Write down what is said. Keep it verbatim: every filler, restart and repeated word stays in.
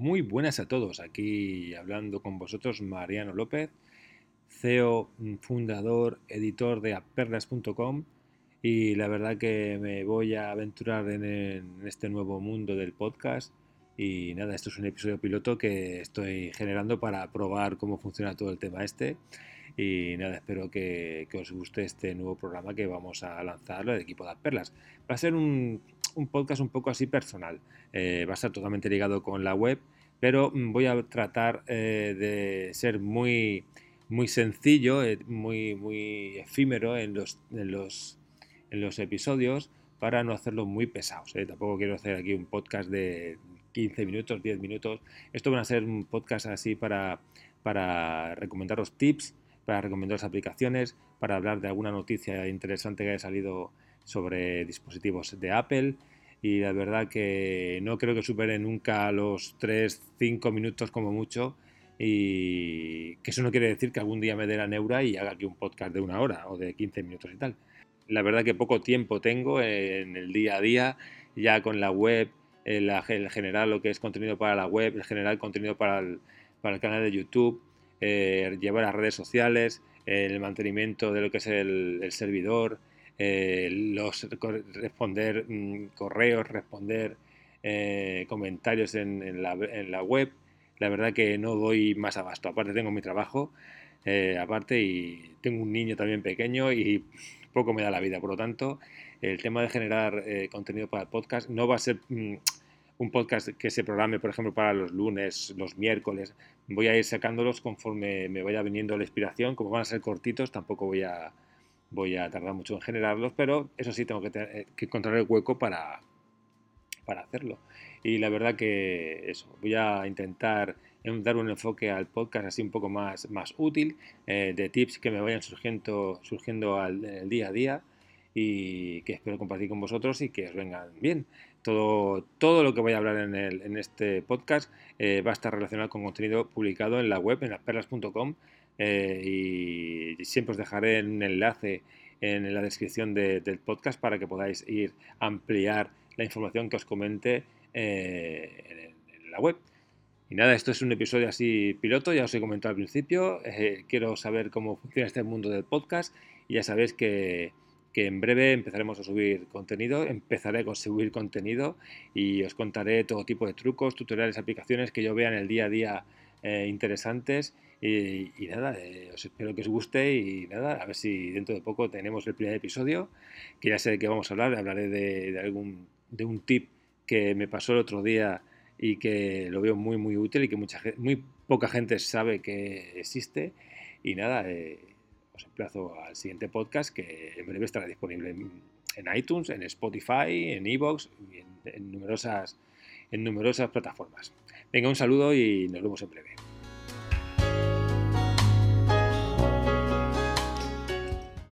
Muy buenas a todos, aquí hablando con vosotros Mariano López, C E O, fundador, editor de aperlas punto com, y la verdad que me voy a aventurar en, en este nuevo mundo del podcast. Y nada, esto es un episodio piloto que estoy generando para probar cómo funciona todo el tema este. Y nada, espero que, que os guste este nuevo programa que vamos a lanzar el equipo de Perlas. Va a ser un, un podcast un poco así personal. Eh, va a estar totalmente ligado con la web, pero mm, voy a tratar eh, de ser muy, muy sencillo, eh, muy, muy efímero en los, en los, en los episodios para no hacerlos muy pesados. ¿eh? Tampoco quiero hacer aquí un podcast de quince minutos, diez minutos. Esto van a ser un podcast así para, para recomendaros tips, para recomendaros aplicaciones, para hablar de alguna noticia interesante que haya salido sobre dispositivos de Apple. Y la verdad que no creo que supere nunca los tres cinco minutos como mucho, y que eso no quiere decir que algún día me dé la neura y haga aquí un podcast de una hora o de quince minutos y tal. La verdad que poco tiempo tengo en el día a día, ya con la web, el, el general lo que es contenido para la web, el general contenido para el, para el canal de YouTube, eh, llevar las redes sociales, eh, el mantenimiento de lo que es el, el servidor, eh, los responder mmm, correos, responder eh, comentarios en, en, la, en la web. La verdad que no doy más abasto. Aparte tengo mi trabajo, eh, aparte, y tengo un niño también pequeño y poco me da la vida. Por lo tanto, el tema de generar eh, contenido para el podcast no va a ser mmm, un podcast que se programe, por ejemplo, para los lunes, los miércoles. Voy a ir sacándolos conforme me vaya viniendo la inspiración. Como van a ser cortitos, tampoco voy a, voy a tardar mucho en generarlos, pero eso sí, tengo que, tener, que encontrar el hueco para, para hacerlo. Y la verdad que eso, voy a intentar dar un enfoque al podcast así un poco más, más útil, eh, de tips que me vayan surgiendo, surgiendo al, el día a día, y que espero compartir con vosotros y que os vengan bien. Todo, todo lo que voy a hablar en, el, en este podcast eh, va a estar relacionado con contenido publicado en la web, en aperlas punto com, eh, y siempre os dejaré un enlace en la descripción de, del podcast para que podáis ir a ampliar la información que os comente eh, en, en la web. Y nada, esto es un episodio así piloto, ya os he comentado al principio. Eh, quiero saber cómo funciona este mundo del podcast, y ya sabéis que, que en breve empezaremos a subir contenido, empezaré a subir contenido y os contaré todo tipo de trucos, tutoriales, aplicaciones que yo vea en el día a día eh, interesantes. Y, y nada, eh, os espero que os guste, y nada, a ver si dentro de poco tenemos el primer episodio, que ya sé de qué vamos a hablar. Hablaré de, de algún de un tip que me pasó el otro día y que lo veo muy muy útil y que mucha muy poca gente sabe que existe. Y nada, eh, os emplazo al siguiente podcast, que en breve estará disponible en, en iTunes, en Spotify, en iVoox y en, en numerosas en numerosas plataformas. Venga, un saludo y nos vemos en breve.